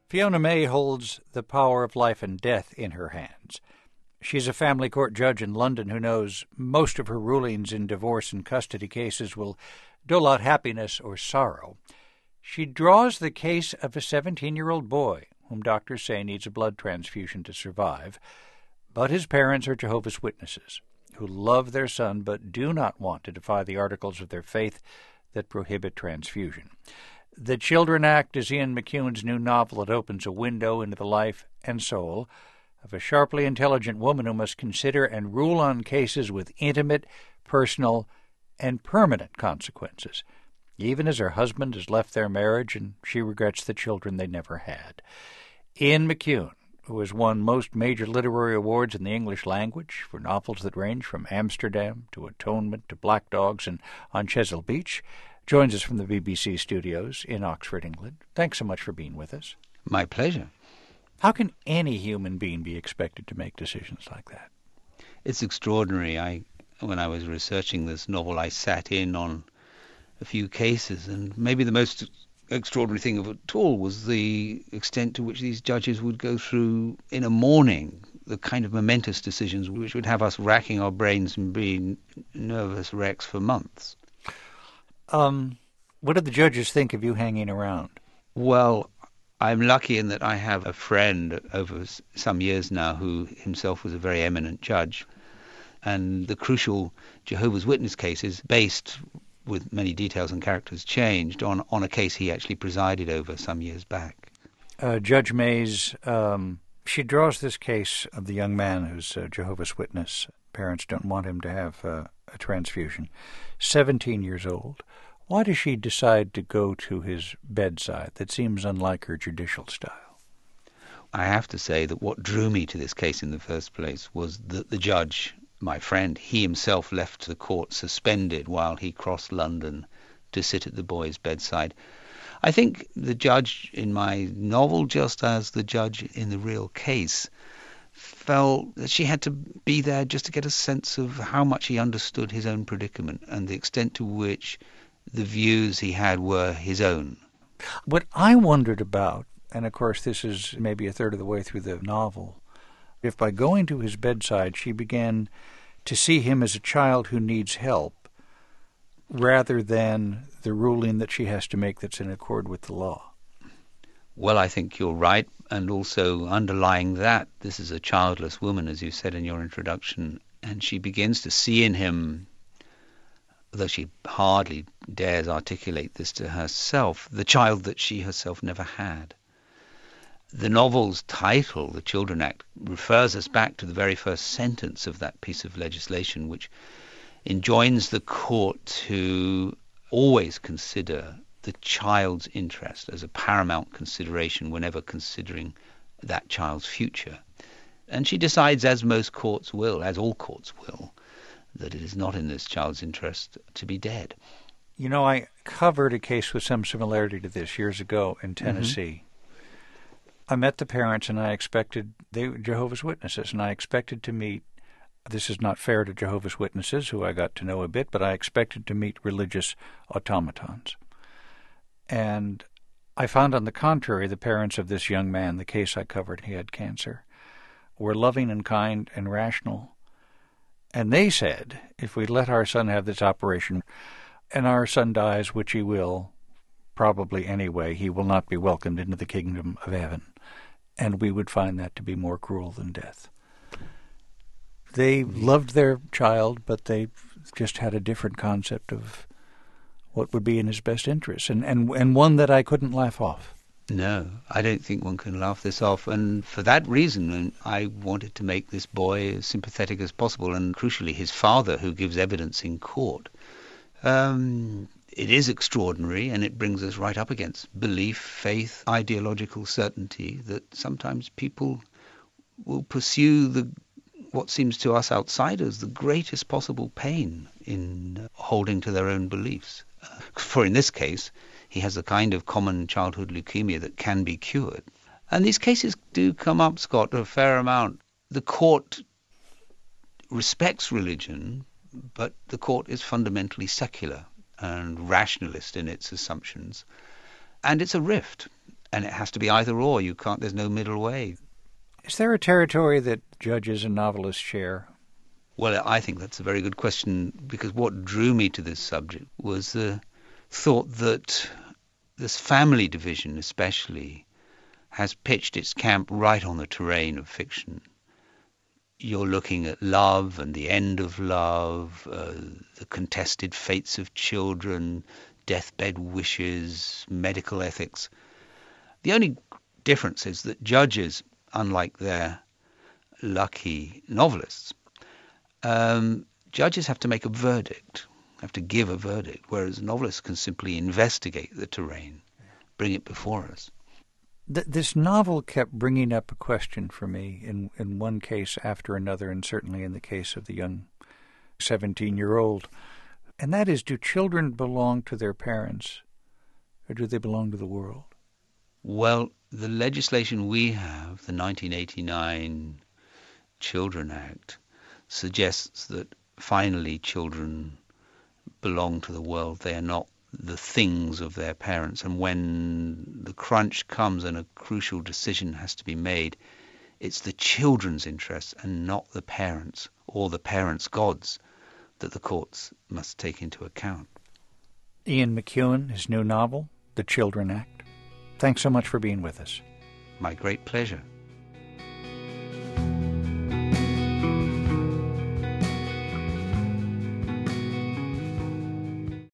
Fiona May holds the power of life and death in her hands. She's a family court judge in London who knows most of her rulings in divorce and custody cases will dole out happiness or sorrow. She draws the case of a 17-year-old boy whom doctors say needs a blood transfusion to survive, but his parents are Jehovah's Witnesses who love their son but do not want to defy the articles of their faith that prohibit transfusion. The Children Act is Ian McEwan's new novel that opens a window into the life and soul of a sharply intelligent woman who must consider and rule on cases with intimate, personal, and permanent consequences, even as her husband has left their marriage and she regrets the children they never had. Ian McEwan, who has won most major literary awards in the English language for novels that range from Amsterdam to Atonement to Black Dogs and On Chesil Beach, joins us from the BBC studios in Oxford, England. Thanks so much for being with us. My pleasure. How can any human being be expected to make decisions like that? It's extraordinary. When I was researching this novel, I sat in on a few cases, and maybe the most extraordinary thing of it all was the extent to which these judges would go through in a morning the kind of momentous decisions which would have us racking our brains and being nervous wrecks for months. What did the judges think of you hanging around? Well, I'm lucky in that I have a friend over some years now who himself was a very eminent judge. And the crucial Jehovah's Witness case is based, with many details and characters changed, on a case he actually presided over some years back. Judge Mays, she draws this case of the young man who's a Jehovah's Witness. Parents don't want him to have a transfusion. 17 years old. Why does she decide to go to his bedside? That seems unlike her judicial style. I have to say that what drew me to this case in the first place was that the judge, my friend, he himself left the court suspended while he crossed London to sit at the boy's bedside. I think the judge in my novel, just as the judge in the real case, felt that she had to be there just to get a sense of how much he understood his own predicament and the extent to which the views he had were his own. What I wondered about, and of course this is maybe a third of the way through the novel, if by going to his bedside she began to see him as a child who needs help rather than the ruling that she has to make that's in accord with the law. Well, I think you're right, and also underlying that, this is a childless woman, as you said in your introduction, and she begins to see in him, though she hardly dares articulate this to herself, the child that she herself never had. The novel's title, The Children Act, refers us back to the very first sentence of that piece of legislation, which enjoins the court to always consider the child's interest as a paramount consideration whenever considering that child's future. And she decides, as most courts will, as all courts will, that it is not in this child's interest to be dead. You know, I covered a case with some similarity to this years ago in Tennessee. I met the parents, and I expected, they were Jehovah's Witnesses, and I expected to meet, this is not fair to Jehovah's Witnesses, who I got to know a bit, but I expected to meet religious automatons. And I found, on the contrary, the parents of this young man, the case I covered, he had cancer, were loving and kind and rational. And they said, if we let our son have this operation, and our son dies, which he will, probably anyway, he will not be welcomed into the kingdom of heaven. And we would find that to be more cruel than death. They loved their child, but they just had a different concept of what would be in his best interest, and one that I couldn't laugh off. No, I don't think one can laugh this off, and for that reason I wanted to make this boy as sympathetic as possible, and crucially his father, who gives evidence in court. It is extraordinary, and it brings us right up against belief, faith, ideological certainty, that sometimes people will pursue what seems to us outsiders the greatest possible pain in holding to their own beliefs. For in this case, he has a kind of common childhood leukemia that can be cured. And these cases do come up, Scott, a fair amount. The court respects religion, but the court is fundamentally secular and rationalist in its assumptions. And it's a rift. And it has to be either or. There's no middle way. Is there a territory that judges and novelists share? Well, I think that's a very good question, because what drew me to this subject was the thought that this family division especially has pitched its camp right on the terrain of fiction. You're looking at love and the end of love, the contested fates of children, deathbed wishes, medical ethics. The only difference is that judges, unlike their lucky novelists, judges have to make a verdict, have to give a verdict, whereas novelists can simply investigate the terrain, bring it before us. This novel kept bringing up a question for me in one case after another, and certainly in the case of the young 17-year-old, and that is, do children belong to their parents, or do they belong to the world? Well, the legislation we have, the 1989 Children Act, suggests that finally children belong to the world. They are not the things of their parents. And when the crunch comes and a crucial decision has to be made, it's the children's interests and not the parents or the parents' gods that the courts must take into account. Ian McEwan, his new novel, The Children Act. Thanks so much for being with us. My great pleasure.